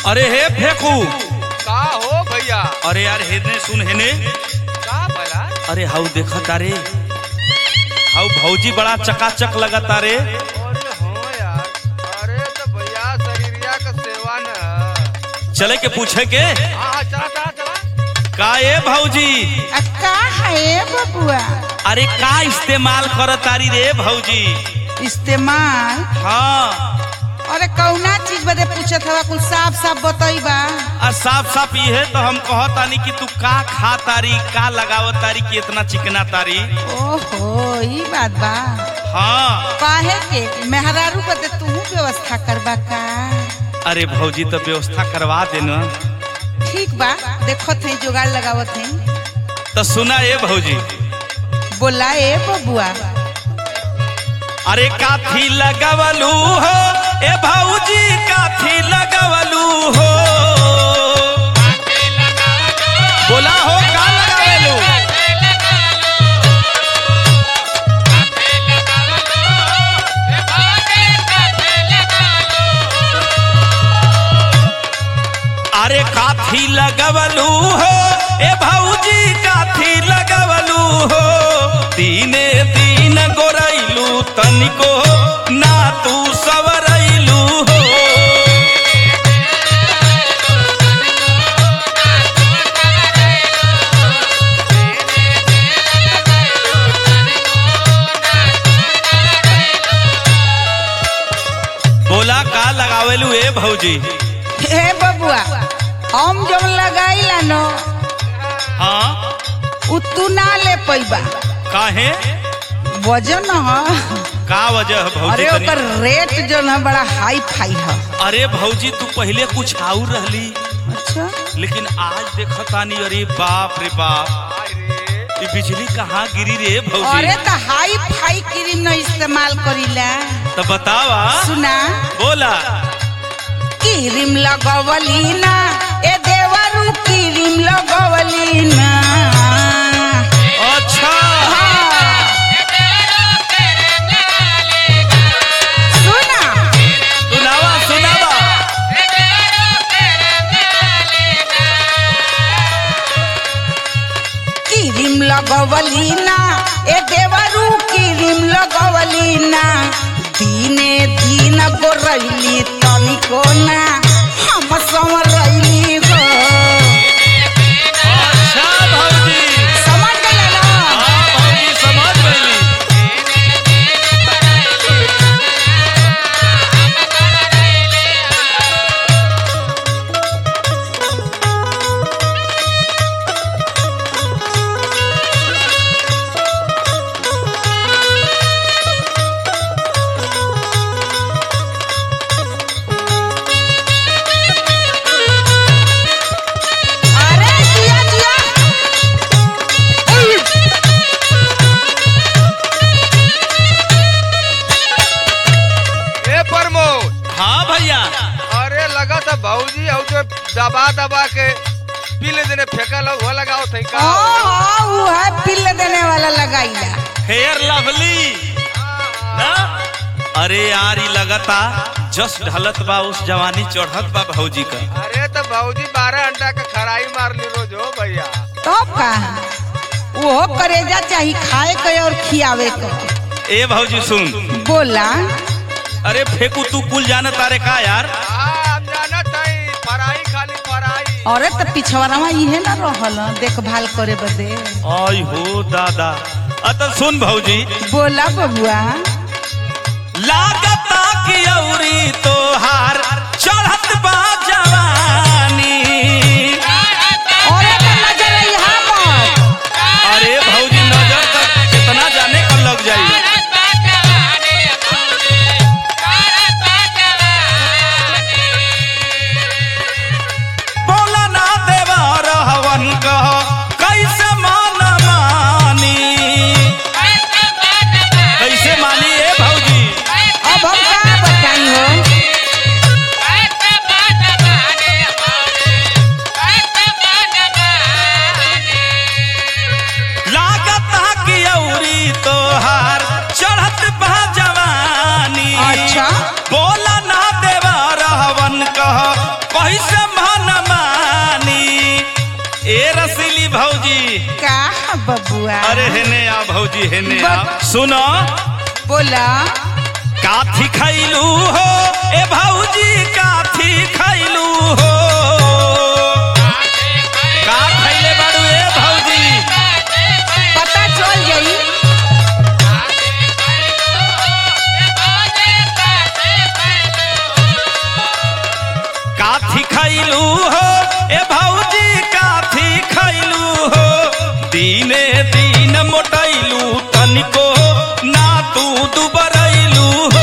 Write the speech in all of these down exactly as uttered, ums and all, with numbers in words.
अरे हे फेंकू का हो भैया? अरे यार हेने सुन हेने का भला? अरे हाउ देखा तारे हाउ भौजी बड़ा चकाचक लगा तारे। अरे हो यार, अरे तो भैया शरीरिया का सेवा न चले के पूछे के हाँ हाँ चला चला चला। का ये भौजी आ, का है बबुआ? अरे का इस्तेमाल कर तारी रे भौजी? इस्तेमाल? हाँ अरे कौना चीज बदे पूछत हवा? कुल साफ साफ बताइबा। आ साफ साफ ये तो हम कहतानी कि तू का खा तारी का लगाव तारी कि इतना चिकना तारी। ओहो ई बात बा। हाँ काहे के मेहरारू बदे तू व्यवस्था करबा का? अरे भौजी तो व्यवस्था करवा देना। ठीक बा, देखत है जुगाड़ लगावत है। तो सुना ये भौजी बोला ए बबुआ। अरे काथी लगवलू हो ए भौजी काथी लगवलू हो। बोला हो का लगावेलू? अरे काथी लगवलू हो ए भौजी काथी लगवलू हो। दीने दीन गोरैलू तनिको ना तू सवरैलू हो। बोला का लगावेलू ए भौजी? हे बबुआ हम जब लगाईला न हाँ उ तू ना ले पैबा। काहे वजन ह का वजह है भौजी? अरे तनी- ओकर रेट जो न बड़ा हाई फाई है। अरे भौजी तू पहले कुछ और रहली अच्छा लेकिन आज देखतानी अरे बाप रे बाप अरे ये बिजली कहाँ गिरी रे भौजी? अरे तो हाई फाई क्रीम न इस्तेमाल करीला। तो बतावा। सुना बोला क्रीम लगवली ना ए देवरू क्रीम लगवली ना। अच्छा हाँ। सुना सुनावा सुनावा। क्रीम लगवली ना ए देवरू क्रीम लगवली ना। दीने दीन गोरैली तनिको ना हम संवरैली हो। अच्छा भौजी समझ गइला ना? हाँ भौजी समझ गइली। अरे जिया जिया ए प्रमोद, हाँ भैया अरे लगा था भौजी और जो दबा दबा के पीले देने फेंका लो वो लगाओ थे का? हाँ हाँ वो है पिल देने वाला लगाईला। फेयर लवली ना। अरे यार ये लगता जस्ट ढलत बा उस जवानी चढ़त बा भौजी का। अरे तो भौजी बारह अंडा का खराई मार ली रोज हो भैया। तो का वो करेजा चाहिए खाए के और खियावे के। ए भौजी सुन बोला अरे फेंकू तू कुल जाने तारे का यार? हाँ हम जाना ताई फराई खाली फराई। अरे तो पिछवाड़ा इहे ना रहल देखभाल करे बदे। आई हो दादा। अत सुन भौजी बोला बबुआ। लागता की औरी तोहार चढ़त बा जवानी। अरे तो नजर यहाँ मत। अरे भौजी नजर तक कितना जाने का लग जाई। बोला ना देवा रहवन कह कैसे मान मानी। कैसे मानी ए भौजी? अब हम का बताई हो? ए रसीली भौजी का बबुआ? अरे हेने आ भौजी हेने आ बब- सुनो बोला काथी खैलू हो ए भौजी काथी खैलू हो का खैले बाड़ू ए भौजी पता चल जाई। काथी खैलू हो ए भौजी काथी खैलू हो दीने दीन मोटैलू तनिको ना तू दुबरैलू हो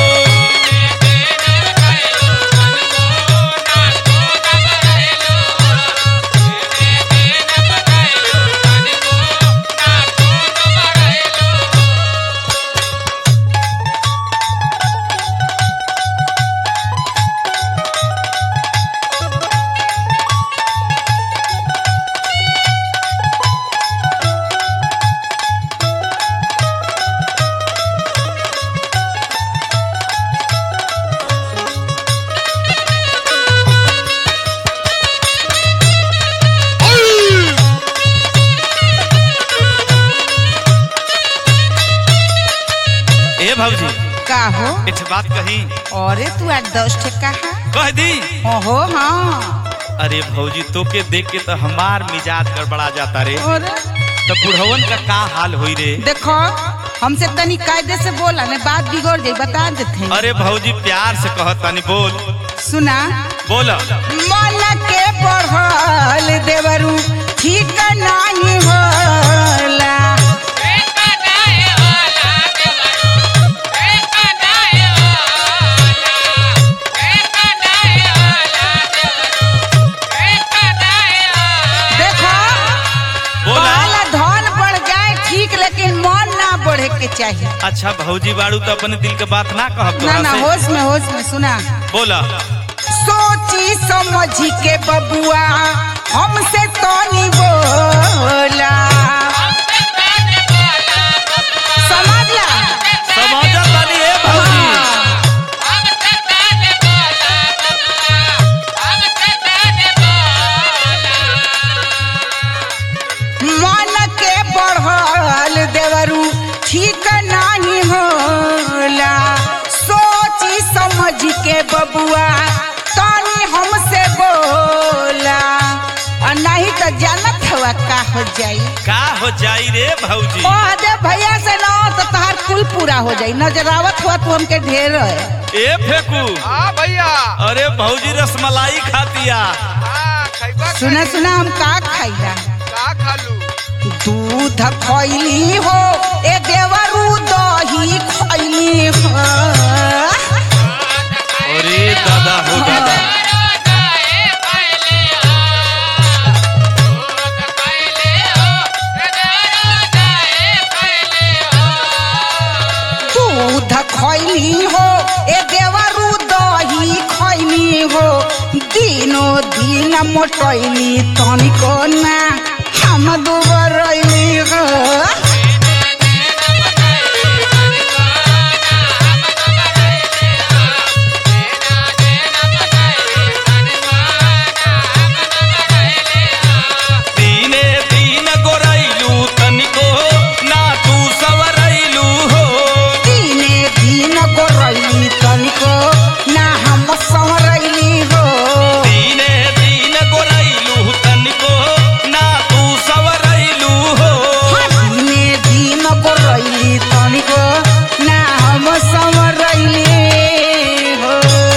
ए भौजी का हो? एक बात कही अरे तू आठ दस ठे कहा? कह दी ओहो हाँ। अरे भौजी तोके देख के तो हमार मिजाज गड़बड़ा जाता रे अरे तो बुढ़वन का का हाल होई रे देखो हमसे तनी कायदे से बोला नहीं बात बिगड़ जाई बता देते। अरे भौजी प्यार से कह तनी बोल सुना बोल मन के बढ़ल देवरू ठीक नहीं होला। देखो बोला वाला धन बढ़ जाए ठीक लेकिन मन ना बढ़े के चाहिए। अच्छा भौजी बाड़ू तो अपने दिल के बात ना कहब ना तोरा ना से होश में होश में सुना बोला सोची समझी के बबुआ हमसे तनी बोला। समझ ला समझ तनी ए भौजी मन के बढ़ल देवरू ठीक नहीं होला। सोची समझ के बबुआ तनी हमसे बोला और नहीं तो जानत हुआ का हो जाई। का हो जाई रे भौजी कह दे भैया से ना तो तहार कुल पूरा हो जाई। नजरावत हुआ तू हमके ढेर है। ए फेकू हाँ भैया अरे भौजी रसमलाई खातिया हाँ खैबा सुना सुना हम का खाइला का खालू दूध खैली हो ए देवरू दही खैली हो। अरे दादा हो दादा दूध खैली हो ए देवरू दही खैली हो दिनो दिन मोटैली तनिको ना हम दुबरैली हो। दीने दीन गोरैलू तनिको ना तू सवरैलू हो दिने दिन गोरैली तनिको ना हम संवरैली हो। दीने दीन गोरैलू तनिको ना तू सवरैलू हो दिने दिन गोरैली तनिको ना हम संवरैली हो।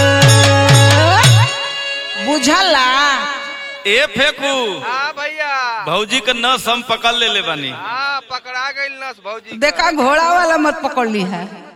बुझला ए फेकू हाँ भैया भौजी का नस हम पकड़ ले ले बानी हाँ पकड़ा गई नस भौजी का। देखा घोड़ा वाला मत पकड़ ली है।